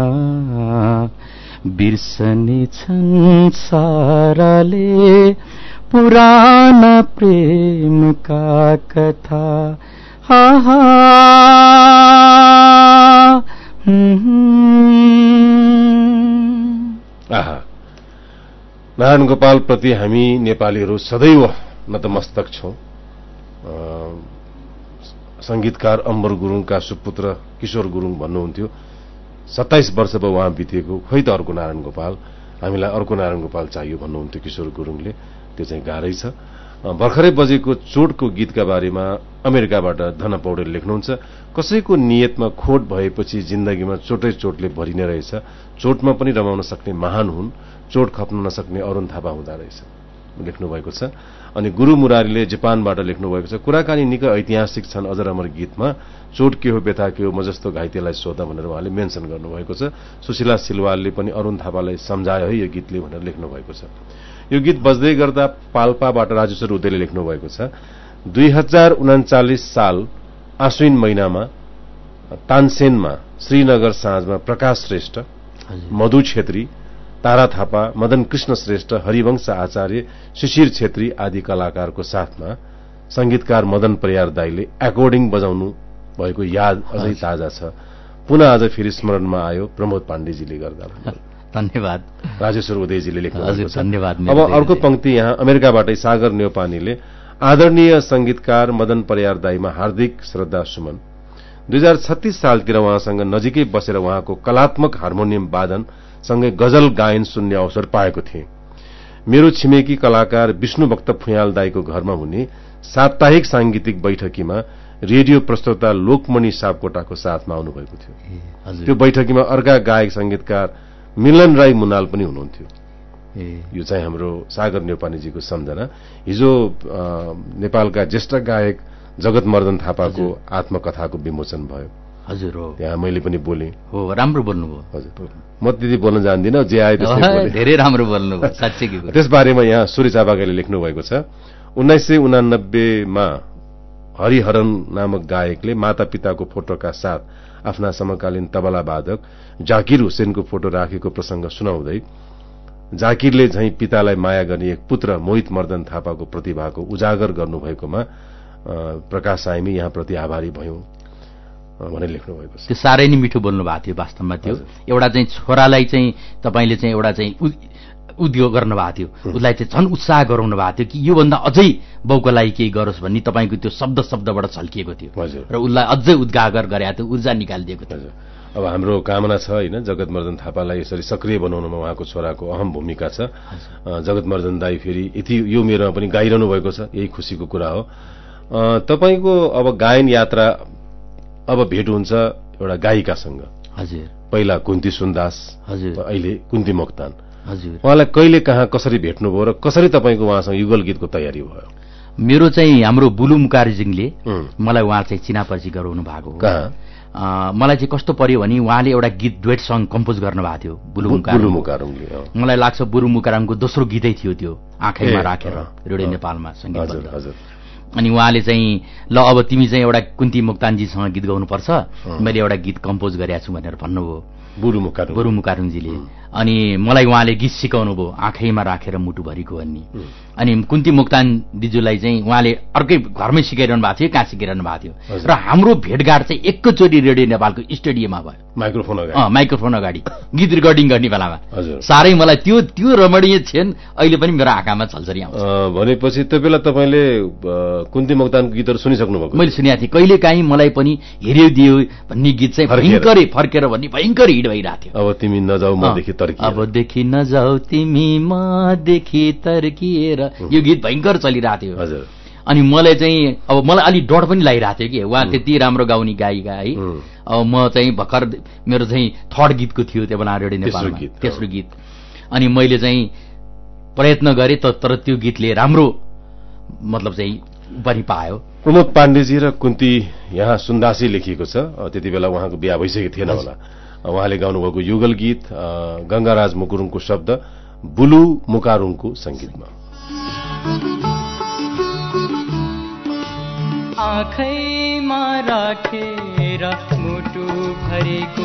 बिर्सने छन् साराले पुराना प्रेम का कथा हा नारायण गोपाल प्रति हामी नेपालीहरू सदैव नतमस्तक छौं। संगीतकार अम्बर गुरुङका सुपुत्र किशोर गुरुङ भन्नुहुन्थ्यो 27 वर्ष भयो उहाँ बितेको खोइ त अर्को नारायण गोपाल हामीलाई अर्को नारायण गोपाल चाहियो भन्नुहुन्थ्यो किशोर गुरुङले। त्यो चाहिँ गाह्रै छ। भर्खरै बजेको चोटको गीतका बारेमा अमेरिकाबाट धन पौडेल लेख्नुहुन्छ कसैको नियतमा खोट भएपछि जिन्दगीमा चोटै चोटले भरिने रहेछ चोटमा पनि रमाउन सक्ने महान हुन् चोट खप्न नसक्ने अरुण थापा हुँदा रहेछ लेख्नु भएको छ। अनि गुरु मुरारीले जापानबाट लेख्नु भएको छ कुराकानी निकै ऐतिहासिक छन् अजर अमर गीतमा चोट के हो व्यथा के हो म जस्तो घाइतेलाई सोधा भनेर उहाँले मेन्सन गर्नुभएको छ। सुशीला सिलवालले पनि अरुण थापालाई सम्झायो है यो गीतले भनेर लेख्नु भएको छ। यो गीत बज्दै गर्दा पाल्पाबाट राजेश्वर उदयले लेख्नु भएको छ 2039 साल आश्विन महिनामा तानसेनमा श्रीनगर साँझमा प्रकाश श्रेष्ठ मधु छेत्री तारा थापा मदन कृष्ण श्रेष्ठ हरिवंश आचार्य शिशिर छेत्री आदि कलाकारको साथमा संगीतकार मदन परियार दाईले एकोर्डिङ बजाउनु भएको याद अझै ताजा छ। पुनः आज फेरि स्मरणमा आयो प्रमोद पाण्डेजीले गर्दा धन्यवाद राजेश्वर उदयजीले लेख्नु भएको छ। धन्यवाद। अब अर्को पंक्ति यहाँ अमेरिकाबाटै सागर न्यौपानेले आदरणीय संगीतकार मदन परियार दाईमा हार्दिक श्रद्धा सुमन 2036 सालतिर उहाँसँग नजिकै बसेर उहाँको कलात्मक हार्मोनियम वादन सँगै गजल गायन सुन्ने अवसर पाएको थिए। मेरो छिमेकी कलाकार विष्णुभक्त फुयाल दाईको घरमा हुने साप्ताहिक सांगीतिक बैठकीमा रेडियो प्रस्तोता लोकमणि सापकोटाको साथमा आउनुभएको थियो। त्यो बैठकीमा अर्का गायक संगीतकार मिलन राई मुनाल पनि हुनुहुन्थ्यो। यो चाहिँ हाम्रो सागर न्यौपानेजीको सम्झना। हिजो नेपालका ज्येष्ठ गायक जगतमर्दन थापाको आत्मकथाको विमोचन भयो। हजुर हो त्यहाँ मैले पनि बोले हो राम्रो बोल्नुभयो। हजुर म त्यति बोल्न जान्दिनँ जे आए त्यस्तै बोले धेरै राम्रो बोल्नुभयो साच्चै के त्यसबारेमा यहाँ सूर्य चापागाईले लेख्नु भएको छ 1989 मा हरिहरन नामक गायकले मातापिताको फोटोका साथ आफ्ना समकालीन तबला वादक जाकिर हुसेनको फोटो राखेको प्रसंग सुनाउँदै जाकिरले झैं पितालाई माया गर्ने एक पुत्र मोहित मर्दन थापाको प्रतिभाको उजागर गर्नुभएकोमा प्रकाश साइमी यहाँ प्रति आभारी भयौं भनेर लेख्नु भएको छ। त्यो साह्रै नै मिठो बोल्नु भएको थियो वास्तवमा। त्यो एउटा चाहिँ छोरालाई चाहिँ तपाईले चाहिँ एउटा चाहिँ उद्योग गर्नुभएको थियो उसलाई चाहिँ झन् उत्साह गराउनु भएको थियो कि योभन्दा अझै बाउको लागि केही गरोस् भन्ने तपाईँको त्यो शब्दबाट झल्किएको थियो र उसलाई अझै उद्गागर गरेको थियो ऊर्जा निकालिदिएको थियो। अब हाम्रो कामना छ होइन जगतमर्दन थापालाई यसरी सक्रिय बनाउनमा उहाँको छोराको अहम भूमिका छ। जगतमर्दन दाई फेरि यति यो मेरोमा पनि गाइरहनु भएको छ यही खुसीको कुरा हो। तपाईको अब गायन यात्रा अब भेट हुन्छ एउटा गायिकासँग। हजुर पहिला कुन्ती सुन्दास हजुर अहिले कुन्ती मोक्तान हजुर उहाँलाई कहिले कहाँ कसरी भेट्नुभयो र कसरी तपाईको उहाँसँग युगल गीतको तयारी भयो? मेरो चाहिँ हाम्रो बुलु मुकार्जीले मलाई उहाँ चाहिँ चिनापर्ची गराउनु भएको हो। मलाई चाहिँ कस्तो पर्यो भने उहाँले एउटा गीत डुएट सङ कम्पोज गर्नुभएको थियो बुलुमुकारुङले। मलाई लाग्छ बुरुमुकारुङको दोस्रो गीतै थियो त्यो, आँखैमा राखेर, रेडियो नेपालमा सङ्गीत। अनि उहाँले चाहिँ ल अब तिमी चाहिँ एउटा कुन्ती मोक्तानजीसँग गीत गाउनुपर्छ, मैले एउटा गीत कम्पोज गरेको छु भनेर भन्नुभयो बुरुमुकारुङजीले। अनि मलाई उहाँले गीत सिकाउनु भयो, आँखैमा राखेर मुटुभरिको भन्ने। अनि कुन्ती मोक्तान दिजुलाई चाहिँ उहाँले अर्कै घरमै सिकाइरहनु भएको थियो, कहाँ सिकाइरहनु भएको थियो। र हाम्रो भेटघाट चाहिँ एकैचोटि रेडियो नेपालको स्टुडियोमा भयो, माइक्रोफोन अगाडि गीत रेकर्डिङ गर्ने बेलामा। साह्रै मलाई त्यो रमणीय क्षण अहिले पनि मेरो आँखामा छलछरी आउँछ। भनेपछि त्यो बेला तपाईँले कुन्ती मोक्तानको गीतहरू सुनिसक्नु भएको? मैले सुनेको थिएँ, कहिले काहीँ मलाई पनि हेऱ्यो दियो भन्ने गीत चाहिँ भयङ्करै फर्केर भन्ने भयङ्कर हिट भइरहेको थियो। अब तिमी नजाऊ मदेखि तर्किएर, अबदेखि नजाऊ तिमी मदेखि तर्किएर, यो गीत भयङ्कर चलिरहेको थियो। हजुर। अनि मलाई चाहिँ अब मलाई अलिक डर पनि लागिरहेको थियो कि उहाँ त्यति राम्रो गाउने गायिका है। अब म चाहिँ भर्खर मेरो चाहिँ थर्ड गीतको थियो त्यो बेला रेडियो नेपालमा, तेस्रो गीत। अनि मैले चाहिँ प्रयत्न गरेँ तर त्यो गीतले राम्रो मतलब चाहिँ पनि पायो। प्रमोद पाण्डेजी र कुन्ती यहाँ सुन्दासी लेखिएको छ, त्यति बेला उहाँको बिहा भइसकेको थिएन होला। उहाँले गाउनुभएको युगल गीत गंगाराज मुकुरुङको शब्द, बुलु मुकारुङको संगीतमा। आँखैमा राखेर मुटु भरेको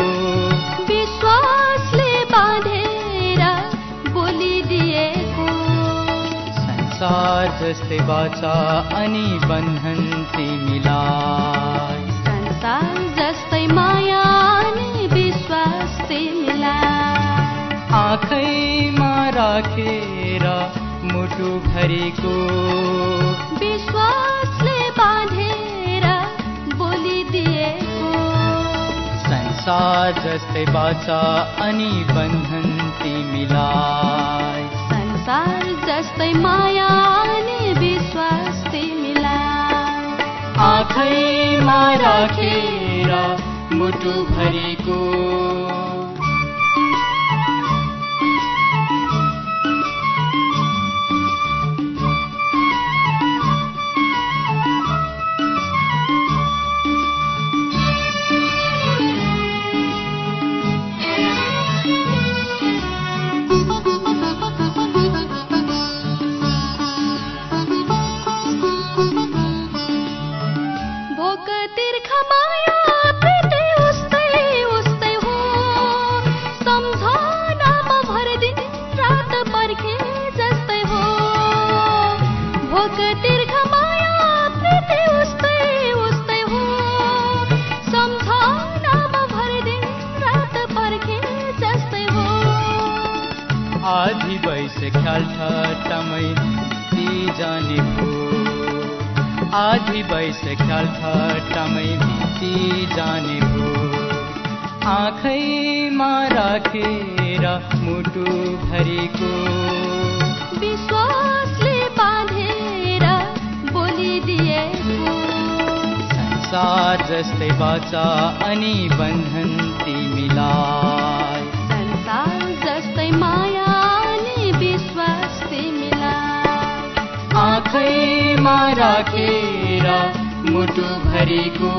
विश्वासले बाँधेर बोलिदिएको, संसार जस्तै बाचा अनि बन्धन तिमीलाई, संसार जस्तै माया अनि विश्वास तिमीलाई, आँखैमा राखेर मुटु भरेको विश्वासले बाँधेर बोलिदिएको, संसार जस्तै बाचा अनि बन्धन तिमीलाई, संसार जस्तै माया अनि विश्वास तिमीलाई, आँखैमा राखेर मुटु भरेको। आधी बैसे ख्याल ठट्टामै बिती जाने भो, आधी बैसे ख्याल ठट्टामै बिती जाने भो, आँखैमा राखेर मुटु भरेको विश्वासले बाँधेर बोलिदिएको, संसार जस्तै बाचा अनि बन्धन तिमीलाई, संसार जस्तै माया अनि विश्वास तिमीलाई, आँखैमा राखेर मुटु भरेको।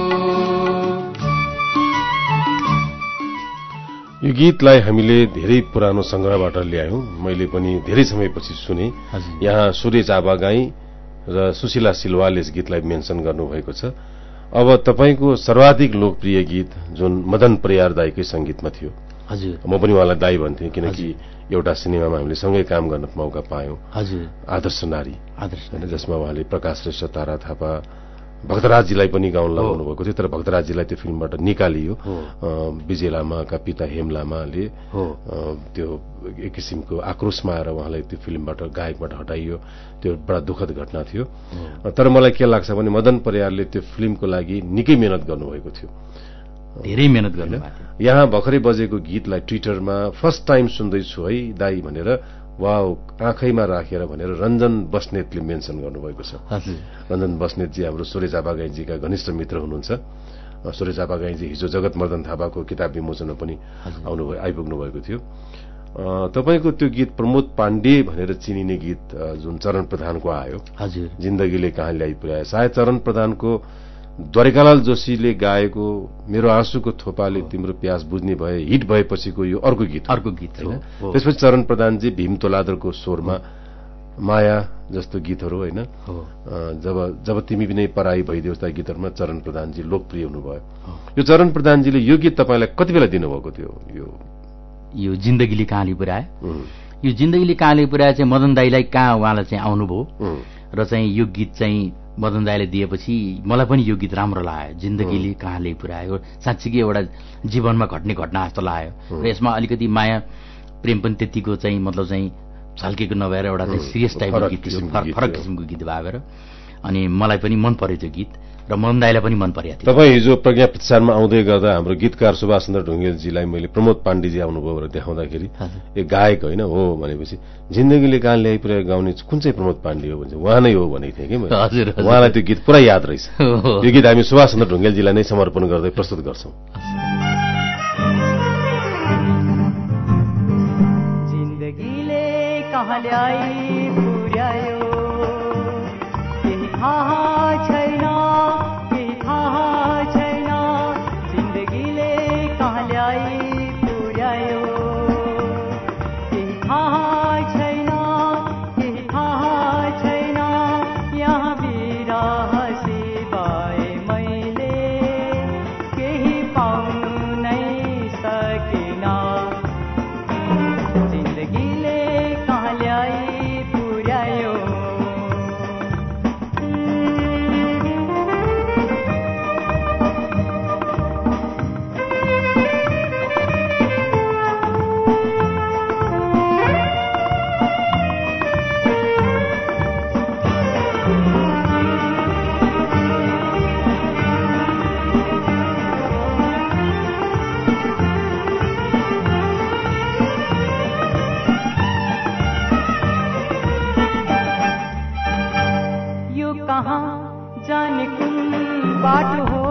यो गीतलाई हामीले धेरै पुरानो संग्रहबाट ल्यायौं, मैले पनि धेरै समयपछि सुने। यहाँ सूर्य चापागाई र सुशीला सिलवालले यस गीतलाई मेन्सन गर्नुभएको छ। अब तपाईको सर्वाधिक लोकप्रिय गीत जुन मदन परियार दाईकै संगीतमा थियो। हजुर, म पनि उहाँलाई दाई भन्थे किनकि एउटा सिनेमामा हामीले सँगै काम गर्न मौका पायौं। हजुर, आदर्श नारी, आदर्श, जसमा उहाँले प्रकाश श्रेष्ठ, तारा थापा, भक्तराजजीलाई पनि गाउन लगाउनु भएको थियो, तर भक्तराजजीलाई त्यो फिल्मबाट निकालियो। विजय लामाका पिता हेम लामाले त्यो एक किसिमको आक्रोशमा आएर उहाँलाई त्यो फिल्मबाट गायकबाट हटाइयो। त्यो बडा दुःखद घटना थियो। तर मलाई के लाग्छ भने मदन परियारले त्यो फिल्मको लागि निकै मेहनत गर्नुभएको थियो, धेरै मेहनत गर्नुभएको थियो। यहाँ भर्खरै बजेको गीतलाई ट्विटरमा फर्स्ट टाइम सुन्दैछु है दाई भनेर, वाउ आँखैमा राखेर भनेर रञ्जन बस्नेतले मेन्सन गर्नुभएको छ। रञ्जन बस्नेतजी हाम्रो सूर्य चापागाईजीका घनिष्ठ मित्र हुनुहुन्छ। सूर्य चापागाईजी हिजो जगतमर्दन थापाको किताब विमोचनमा पनि आइपुग्नु भएको थियो। तपाईको त्यो गीत प्रमोद पाण्डे भनेर चिनिने गीत जुन चरण प्रधानको आयो, हजुर, जिन्दगीले कहाँ ल्याइ पुर्यायो, सायद चरण प्रधानको द्वारिकालाल जोशीले गाएको मेरो आँसुको थोपाले तिम्रो प्यास बुझ्ने भए हिट भएपछिको यो अर्को गीत होइन। त्यसपछि चरण प्रधानजी भीम तोलादरको स्वरमा माया जस्तो गीतहरू होइन, जब तिमी पनि पराई भइदियो जस्ता गीतहरूमा चरण प्रधानजी लोकप्रिय हुनुभयो। यो चरण प्रधानजीले यो गीत तपाईँलाई कति बेला दिनुभएको थियो? यो जिन्दगीले कहाँले पुर्यायो, यो जिन्दगीले कहाँले पुर्यायो चाहिँ मदन दाईलाई कहाँ उहाँलाई चाहिँ आउनुभयो र चाहिँ यो गीत चाहिँ मदन दाईले दिएपछि मलाई पनि यो गीत राम्रो लाग्यो। जिन्दगीले कहाँले पुर्यायो साँच्चीकै एउटा जीवनमा घट्ने घटना जस्तो लाग्यो र यसमा अलिकति माया प्रेम पनि त्यतिको चाहिँ मतलब चाहिँ झल्केको नभएर एउटा चाहिँ सिरियस टाइपको गीत थियो, फरक किसिमको गीत भएर अनि मलाई पनि मन पर्यो त्यो गीत र मदन दाईलाई पनि मन परेको थियो। तपाईँ हिजो प्रज्ञा प्रतिष्ठानमा आउँदै गर्दा हाम्रो गीतकार सुभाष चन्द्र ढुङ्गेलजीलाई मैले प्रमोद पाण्डेजी आउनुभयो भनेर देखाउँदाखेरि ए गायक होइन हो भनेपछि जिन्दगीले कहाँ ल्याइ पुर्यायो गाउने कुन चाहिँ प्रमोद पाण्डे हो भन्छ, उहाँ नै हो भनेको थिएँ कि मैले। उहाँलाई त्यो गीत पुरा याद रहेछ। यो गीत हामी सुभाष चन्द्र ढुङ्गेलजीलाई नै समर्पण गर्दै प्रस्तुत गर्छौं। जिन्दगीले कहाँ ल्याइ पुर्यायो केही थाहा छैन, केही थाहा छैन। जिन्दगीले कहाँ ल्याइ पुर्यायो केही थाहा छैन, केही थाहा छैन। यहाँ बिरह सिवाय मैले केही पाउनु नै सकिन। जिन्दगीले कहाँ ल्याइ पुर्यायो। कहाँ जाने कुन बाटो हो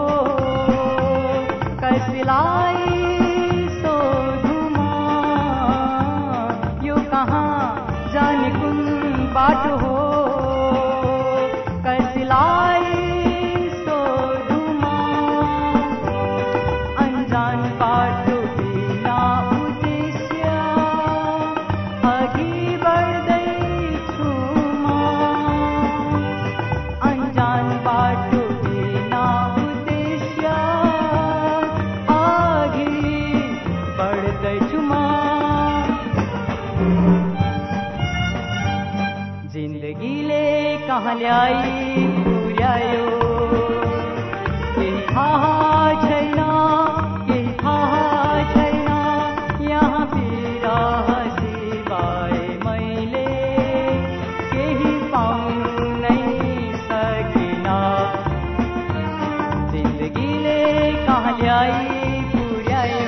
कसलाई सोधुमा। यो कहाँ जाने कुन बाटो हो कसलाई सोधुमा। अनजान बाटो बिना उद्देश्य अघि बढ्दैछु म। अनजान बाटो बिना उद्देश्य अघि बढ्दैछु म। जिन्दगीले कहाँ ल्याइ पुर्यायो केही थाहा छैन, केही थाहा छैन। यहाँ बिरह सिवाय मैले केही पाउनु नै सकिन। जिन्दगीले कहाँ ल्याइ पुर्यायो।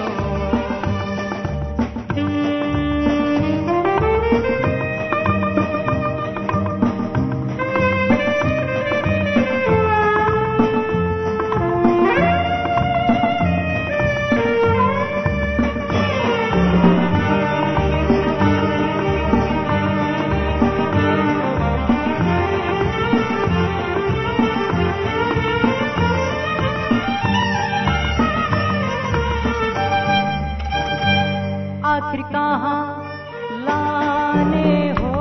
आखिर कहाँ लाने हो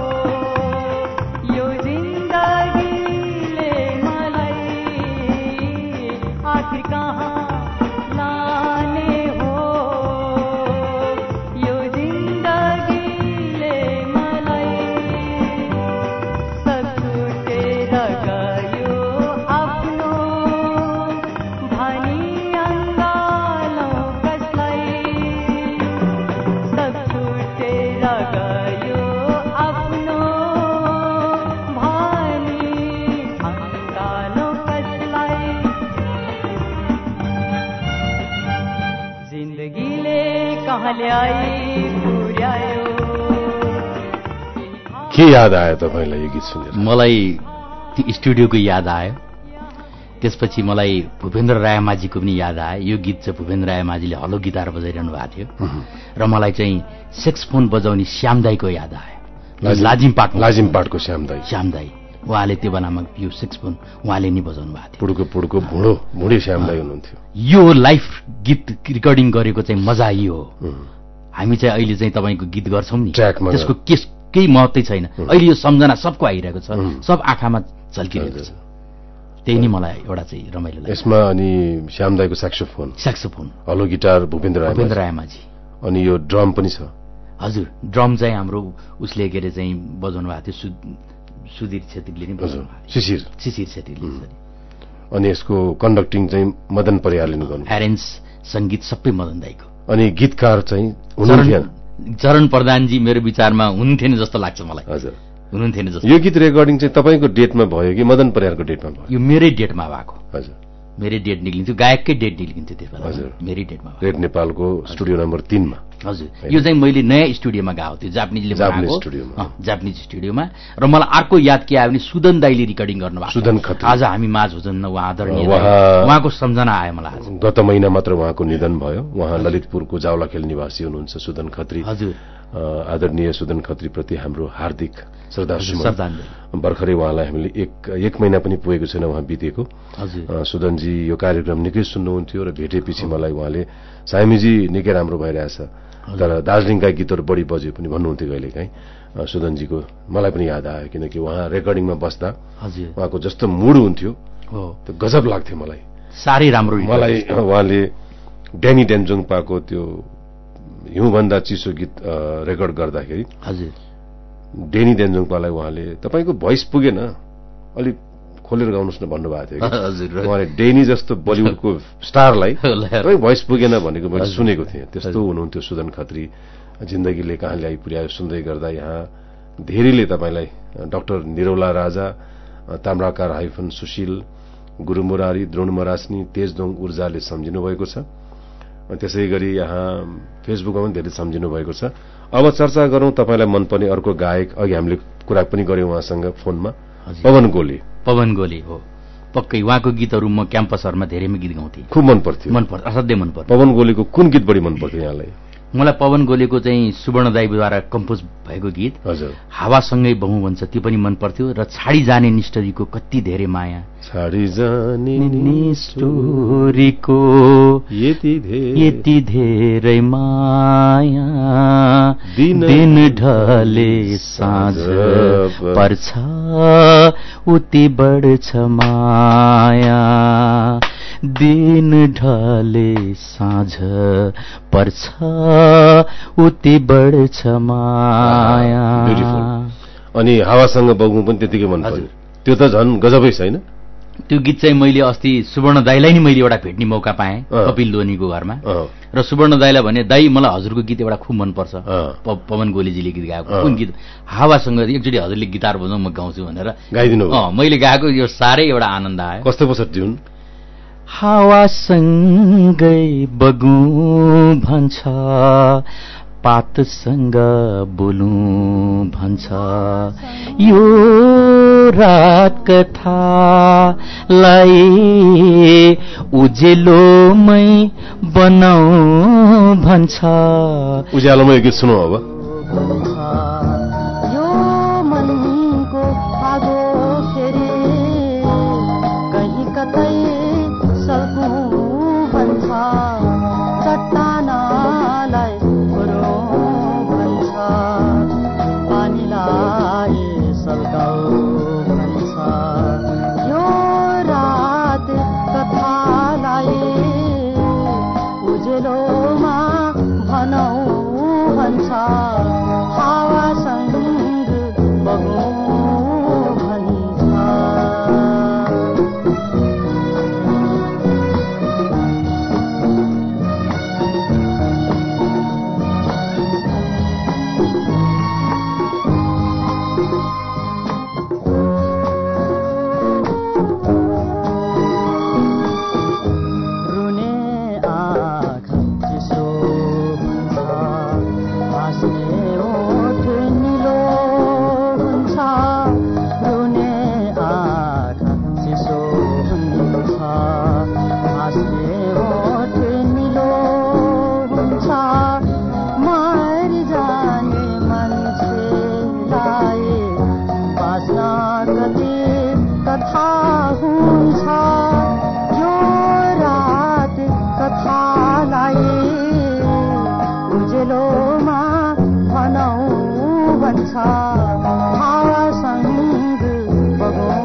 यो जिन्दगीले मलाई। आखिर कहाँ लाने हो यो जिन्दगीले मलाई। सब छुटेर गयो आफ्नो भनी अङ्गालौँ कसलाई। सब छुटेर गयो आफ्नो भनी अङ्गालौँ कसलाई। जिन्दगीले कहाँ ल्याइ पुर्यायो। के याद आयो तपाईँलाई यो गीत सुनेर? मलाई त्यो स्टुडियोको याद आयो। त्यसपछि मलाई भूपेन्द्र रायमाझीको पनि याद आयो। यो गीत चाहिँ भूपेन्द्र रायमाझीले हलो गिटार बजाइरहनु भएको थियो र मलाई चाहिँ सेक्सफोन बजाउने श्याम दाईको याद आयो। लाजिम पाटको श्याम दाई। उहाँले त्यो बेलामा यो सेक्सफोन उहाँले नि बजाउनु भएको थियो। पुडुको भुँडी श्यामदाई हुनुहुन्थ्यो। यो लाइभ गीत रेकर्डिङ गरेको चाहिँ मजा यो हो। हामी चाहिँ अहिले चाहिँ तपाईँको गीत गर्छौँ नि, त्यसको केही महत्त्वै छैन। अहिले यो सम्झना सबको आइरहेको छ, सब आँखामा झल्किरहेको छ। त्यही नै मलाई एउटा चाहिँ रमाइलो लाग्छ। यसमा अनि श्यामदाईको स्याक्सोफोन, हलो गिटार भूपेन्द्र रायमाझी, अनि यो ड्रम पनि छ। हजुर, ड्रम चाहिँ हाम्रो उसले के अरे चाहिँ बजाउनु भएको थियो, सुधीर छेत्रीले नै बजाउनु भएको थियो, शिशिर छेत्रीले। अनि यसको कन्डक्टिङ चाहिँ मदन परियारले नै गर्नु, एरेन्ज सङ्गीत सबै मदन दाईको। अनि गीतकार चाहिँ चरण प्रधानजी मेरो विचारमा हुन्थेन जस्तो लाग्छ मलाई। हजुर, हुनुहुन्थेन जस्तो। यो गीत रेकर्डिङ चाहिँ तपाईँको डेटमा भयो कि मदन परियारको डेटमा भयो? यो मेरै डेटमा भएको। हजुर, मेरै डेट निक्लिन्थ्यो, गायककै डेट निक्लिन्थ्यो त्यसमा। हजुर, मेरै डेटमा रेड नेपालको स्टुडियो नम्बर 3 मा। हजुर, यो चाहिँ मैले नयाँ स्टुडियोमा गाएको थियो, जापानिज स्टुडियोमा। र मलाई अर्को याद के आयो भने सुदन दाईले रिकर्डिङ गर्नुभएको। सुदन खत्री आज हामी माझ हुजन्न, उहाँ आदरणीय, उहाँको सम्झना आयो मलाई आज। गत महिना मात्र उहाँको निधन भयो। उहाँ ललितपुरको जावलाखेल निवासी हुनुहुन्छ सुदन खत्री। हजुर, आदरणीय सुदन खत्रीप्रति हाम्रो हार्दिक श्रद्धाञ्जली। भर्खरै उहाँलाई हामीले एक महिना पनि पुगेको छैन उहाँ बितेको। सुदनजी यो कार्यक्रम निकै सुन्नुहुन्थ्यो र भेटेपछि मलाई उहाँले साइमीजी निकै राम्रो भइरहेछ, तर दार्जिलिङका गीतहरू बढी बज्यो पनि भन्नुहुन्थ्यो कहिलेकाहीँ। सुदनजीको मलाई पनि याद आयो, किनकि उहाँ रेकर्डिङमा बस्दा उहाँको जस्तो मुड हुन्थ्यो त्यो गजब लाग्थ्यो मलाई, साह्रै राम्रो। मलाई उहाँले ड्यानी डेन्जोङपाको त्यो हिउँभन्दा चिसो गीत रेकर्ड गर्दाखेरि डेनी डेन्जोङपालाई उहाँले तपाईँको भोइस पुगेन, अलिक खोलेर गाउनुहोस् न भन्नुभएको थियो। उहाँले डेनी जस्तो बलिउडको स्टारलाई तपाईँ भोइस पुगेन भनेको मैले सुनेको थिएँ। त्यस्तो हुनुहुन्थ्यो सुदन खत्री। जिन्दगीले कहाँ ल्याइ पुर्यायो सुन्दै गर्दा यहाँ धेरैले तपाईँलाई डाक्टर निरौला राजा, ताम्राकार हाइफन सुशील, गुरु मुरारी, द्रोण मरास्नी, तेजदोङ ऊर्जाले सम्झिनु भएको छ। त्यसै गरी यहाँ फेसबुकमा पनि धेरै सम्झिनु भएको छ। अब चर्चा गरौं तपाईँलाई मनपर्ने अर्को गायक। अघि हामीले कुरा पनि गर्यौं उहाँसँग फोनमा, पवन गोले हो। पक्कै उहाँको गीतहरू म क्याम्पसहरूमा धेरैमा गीत गाउँथेँ, खुब मन पर्थ्यो, असाध्यै मन पर्थ्यो। पवन गोलेको कुन गीत बढी मन पर्थ्यो यहाँलाई? मलाई पवन गोलेको चाहिँ सुवर्ण दाईद्वारा कम्पोज भएको गीत हजुर हावासँगै बहु भन्छ त्यो पनि मन पर्थ्यो, र छाडी जाने निष्ठुरीको कति धेरै माया, छाडी जाने निष्ठुरीको यति धेरै माया, दिन ढले साँझ पर्छ उति बढ्छ माया, दिन ढले साँझ पर्छ उति बढ्छ माया। अनि हावासँग बग्नु पनि त्यतिकै मन पर्यो, त्यो त झन् गजबै छैन? त्यो गीत चाहिँ मैले अस्ति सुवर्ण दाईलाई नि मैले एउटा भेट्ने मौका पाएँ कपिल लोनीको घरमा, र सुवर्ण दाईलाई भने दाई मलाई हजुरको गीत एउटा खुब मनपर्छ, पवन गोलेजीले गीत गाएको कुन गीत? हावासँग एकचोटि हजुरले गिटार बजाउँ म गाउँछु भनेर गाइदिनु। मैले गाएको यो साह्रै एउटा आनन्द आयो। कस्तो पो छ ट्युन? हावासँगै बगौँ भन्छ, पातसँग बोलौँ भन्छ, यो रात कथालाई उजेलोमै बनाऊ भन्छ। उज्यालोमा यो गीत सुनौ अब। उजेलोमा भनौ भन्छ उजेलोमा भनौ भन्छ हावासँग बगौँ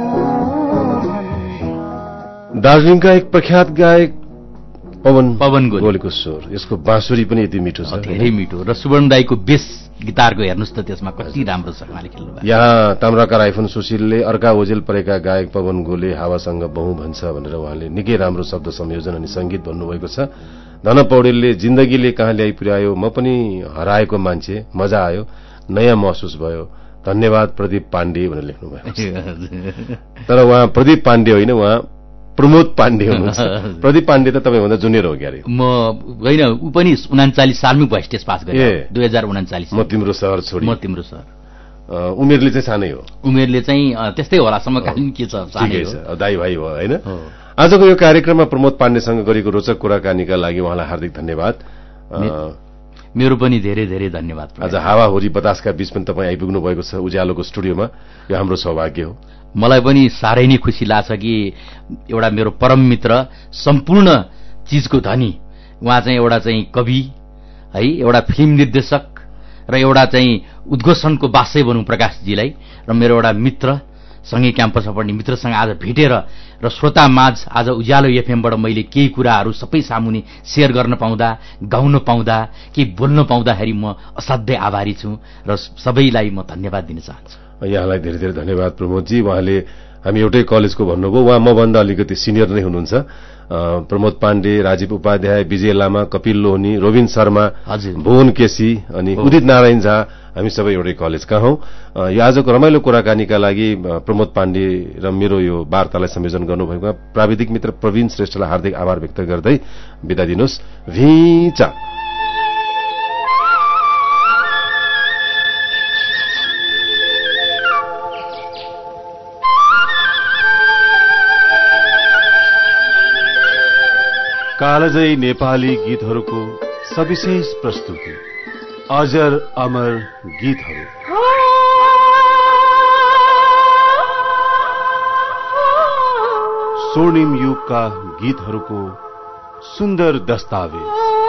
भन्छ। दार्जिलिङका एक प्रख्यात गायक पवन गोलेको स्वर, यसको बाँसुरी पनि यति मिठो छ, धेरै मिठो। र सुवर्ण दाईको बेस गिटारको हेर्नुहोस् त त्यसमा कति राम्रो छ उहाँले खेल्नुभएको। यहाँ ताम्राकार आइफोन सुशीलले अर्का ओजेल परेका गायक पवन गोले हावासँग बहु भन्छ भनेर उहाँले निकै राम्रो शब्द संयोजन अनि संगीत भन्नुभएको छ। धन पौडेलले जिन्दगीले कहाँ ल्याइ पुर्यायो, म पनि हराएको मान्छे, मजा आयो, नयाँ महसुस भयो, धन्यवाद प्रदीप पाण्डे भनेर लेख्नुभएको छ। तर उहाँ प्रदीप पाण्डे होइन, उहाँ प्रमोद पाण्डे हुनुहुन्छ। प्रदीप पाण्डे त तपाईँभन्दा जुनियर हो क्यारे? म होइन, ऊ पनि 39 सालमै भोइस टेस्ट पास गरे, 2039। म तिम्रो सहर छोडी, म तिम्रो सहर। उमेरले चाहिँ सानै हो, उमेरले चाहिँ त्यस्तै होला, समकालीन के छ, सानै हो, दाइ भाइ हो होइन। आजको यो कार्यक्रममा प्रमोद पाण्डेसँग गरेको रोचक कुराकानीका लागि उहाँलाई हार्दिक धन्यवाद। मेरो पनि धेरै धेरै धन्यवाद। आज हावाहुरी बतासका बीच पनि तपाईँ आइपुग्नु भएको छ उज्यालोको स्टुडियोमा, यो हाम्रो सौभाग्य हो। मलाई पनि साह्रै नै खुसी लाग्छ कि एउटा मेरो परम मित्र, सम्पूर्ण चिजको धनी, उहाँ चाहिँ एउटा चाहिँ कवि है, एउटा फिल्म निर्देशक र एउटा चाहिँ उद्घोषणको बासै भनौँ प्रकाशजीलाई, र मेरो एउटा मित्र, सँगै क्याम्पसमा पढ्ने मित्रसँग आज भेटेर र श्रोता माझ आज उज्यालो एफएमबाट मैले केही कुराहरू सबै सामुने शेयर गर्न पाउँदा, गाउन पाउँदा, केही बोल्न पाउँदाखेरि म असाध्यै आभारी छु र सबैलाई म धन्यवाद दिन चाहन्छु। यहाँलाई धेरै धेरै धन्यवाद प्रमोदजी। उहाँले हामी एउटै कलेजको भन्नुभयो, उहाँ मभन्दा अलिकति सिनियर नै हुनुहुन्छ। प्रमोद पाण्डे, राजीव उपाध्याय, विजय लामा, कपिल लोहनी, रोबिन शर्मा, भुवन केसी अनि उदित नारायण झा, हामी सबै एउटै कलेजका हौं। यो आजको रमाइलो कुराकानीका लागि प्रमोद पाण्डे र मेरो यो वार्तालाई संयोजन गर्नुभएकोमा प्राविधिक मित्र प्रवीण श्रेष्ठलाई हार्दिक आभार व्यक्त गर्दै बिदा दिनुहोस्। भिचा। कालजयी नेपाली गीतहरूको सविशेष प्रस्तुति अजर अमर गीतहरू। स्वर्णिम युगका गीतहरूको सुन्दर दस्तावेज।